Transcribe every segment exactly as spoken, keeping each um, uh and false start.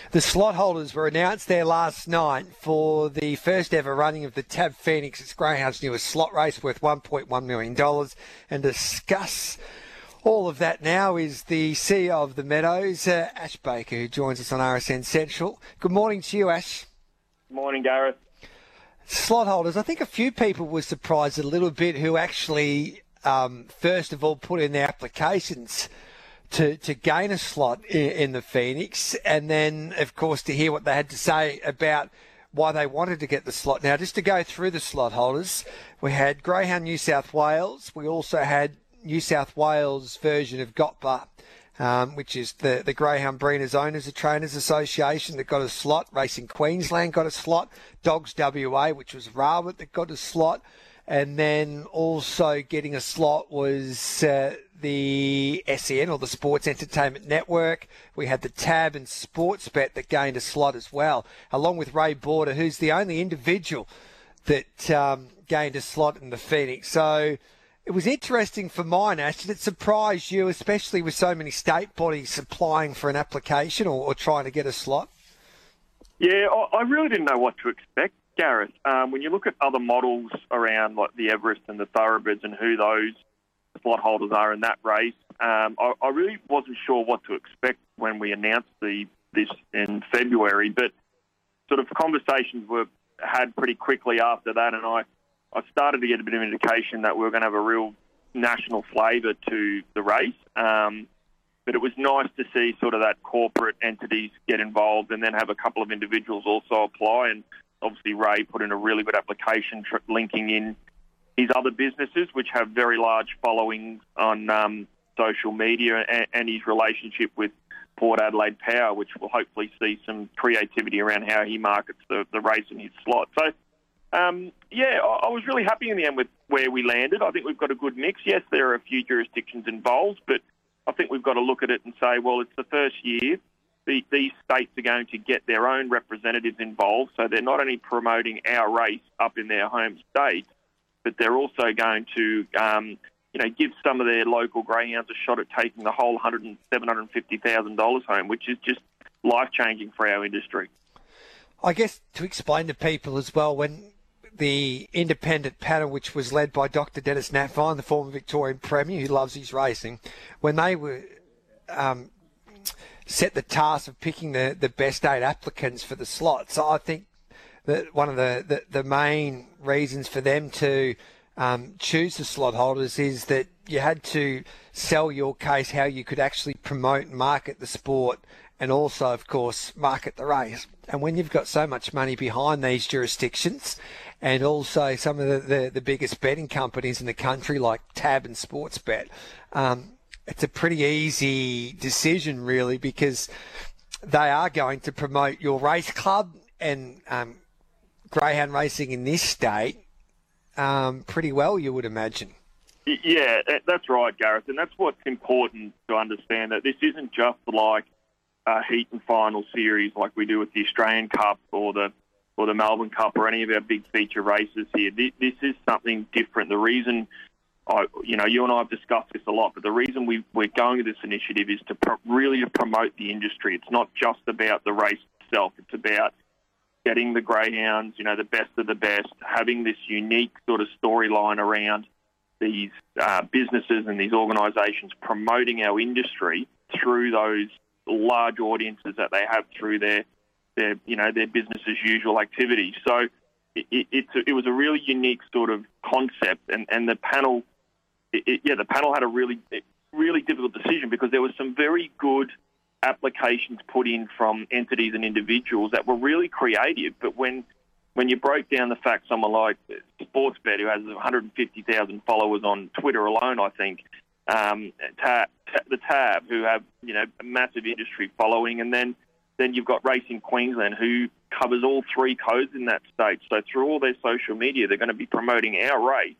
The slot holders were announced there last night for the first ever running of the Tab Phoenix. It's Greyhound's newest slot race worth one point one million dollars. And discuss all of that now is the C E O of the Meadows, uh, Ash Baker, who joins us on R S N Central. Good morning to you, Ash. Morning, Gareth. Slot holders, I think a few people were surprised a little bit who actually, um, first of all, put in their applications to, to gain a slot in, in the Phoenix, and then, of course, to hear what they had to say about why they wanted to get the slot. Now, just to go through the slot holders, we had Greyhound New South Wales. We also had New South Wales version of G O T B A, um, which is the, the Greyhound Breeders Owners and Trainers Association that got a slot. Racing Queensland got a slot. Dogs W A, which was Rawat, that got a slot. And then also getting a slot was uh, the S E N, or the Sports Entertainment Network. We had the Tab and Sportsbet that gained a slot as well, along with Ray Border, who's the only individual that um, gained a slot in the Phoenix. So it was interesting for mine, Ash. Did it surprise you, especially with so many state bodies applying for an application or, or trying to get a slot? Yeah, I I really didn't know what to expect, Gareth. Um, when you look at other models around like the Everest and the Thoroughbreds and who those slot holders are in that race, um, I, I really wasn't sure what to expect when we announced the this in February. But sort of conversations were had pretty quickly after that, and I, I started to get a bit of indication that we were going to have a real national flavour to the race. Um, but it was nice to see sort of that corporate entities get involved and then have a couple of individuals also apply. And obviously Ray put in a really good application tr- linking in his other businesses, which have very large followings on um, social media, and, and his relationship with Port Adelaide Power, which will hopefully see some creativity around how he markets the, the race in his slot. So, um, yeah, I, I was really happy in the end with where we landed. I think we've got a good mix. Yes, there are a few jurisdictions involved, but I think we've got to look at it and say, well, it's the first year. The, these states are going to get their own representatives involved, so they're not only promoting our race up in their home state, but they're also going to, um, you know, give some of their local greyhounds a shot at taking the whole one hundred thousand dollars, seven hundred fifty thousand dollars home, which is just life-changing for our industry. I guess to explain to people as well, when the independent panel, which was led by Doctor Dennis Natfine, the former Victorian Premier who loves his racing, when they were um, set the task of picking the, the best eight applicants for the slot, so I think that one of the, the, the main reasons for them to um, choose the slot holders is that you had to sell your case how you could actually promote and market the sport, and also, of course, market the race. And when you've got so much money behind these jurisdictions, and also some of the, the, the biggest betting companies in the country like Tab and Sportsbet, um, it's a pretty easy decision, really, because they are going to promote your race club and um, greyhound racing in this state um, pretty well, you would imagine. Yeah, that's right, Gareth, and that's what's important to understand, that this isn't just like a heat and final series like we do with the Australian Cup or the or the Melbourne Cup or any of our big feature races here. This, this is something different. The reason, I, you know, you and I have discussed this a lot, but the reason we, we're going to this initiative is to pro- really to promote the industry. It's not just about the race itself. It's about getting the greyhounds, you know, the best of the best, having this unique sort of storyline around these uh, businesses and these organisations promoting our industry through those large audiences that they have through their, their you know, their business as usual activities. So it, it, it's a, it was a really unique sort of concept, and, and the panel, it, it, yeah, the panel had a really, really difficult decision because there was some very good applications put in from entities and individuals that were really creative. But when when you broke down the fact, someone like Sportsbet, who has one hundred fifty thousand followers on Twitter alone, I think, um, ta- ta- the Tab, who have, you know, a massive industry following, and then then you've got Racing Queensland, who covers all three codes in that state. So through all their social media, they're going to be promoting our race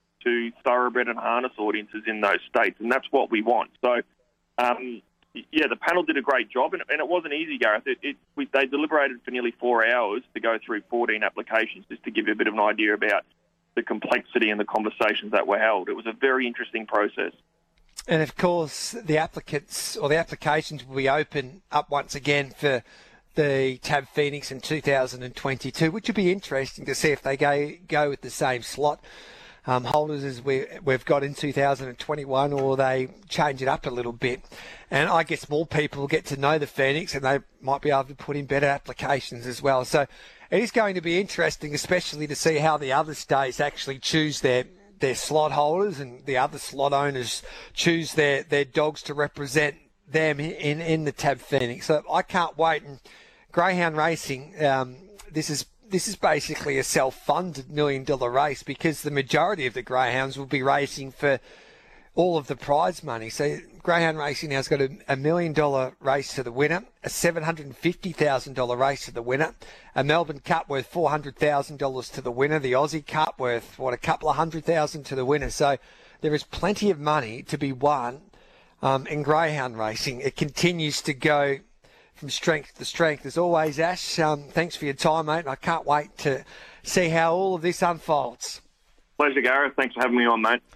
to thoroughbred and harness audiences in those states, and that's what we want. So, um, yeah, the panel did a great job, and, and it wasn't easy, Gareth. It, it, we, they deliberated for nearly four hours to go through fourteen applications, just to give you a bit of an idea about the complexity and the conversations that were held. It was a very interesting process. And, of course, the applicants or the applications will be open up once again for the Tab Phoenix in two thousand twenty-two, which would be interesting to see if they go go with the same slot um, holders as we, we've got in two thousand twenty-one, or they change it up a little bit. And I guess more people get to know the Phoenix, and they might be able to put in better applications as well. So it is going to be interesting, especially to see how the other states actually choose their their slot holders, and the other slot owners choose their, their dogs to represent them in, in the Tab Phoenix. So I can't wait. And Greyhound Racing, um, this is this is basically a self-funded million-dollar race, because the majority of the greyhounds will be racing for all of the prize money. So Greyhound Racing now's got a, a million-dollar race to the winner, a seven hundred fifty thousand dollars race to the winner, a Melbourne Cup worth four hundred thousand dollars to the winner, the Aussie Cup worth, what, a couple of hundred thousand to the winner. So there is plenty of money to be won um, in greyhound racing. It continues to go from strength to strength. As always, Ash, um, thanks for your time, mate, and I can't wait to see how all of this unfolds. Pleasure, Gareth. Thanks for having me on, mate.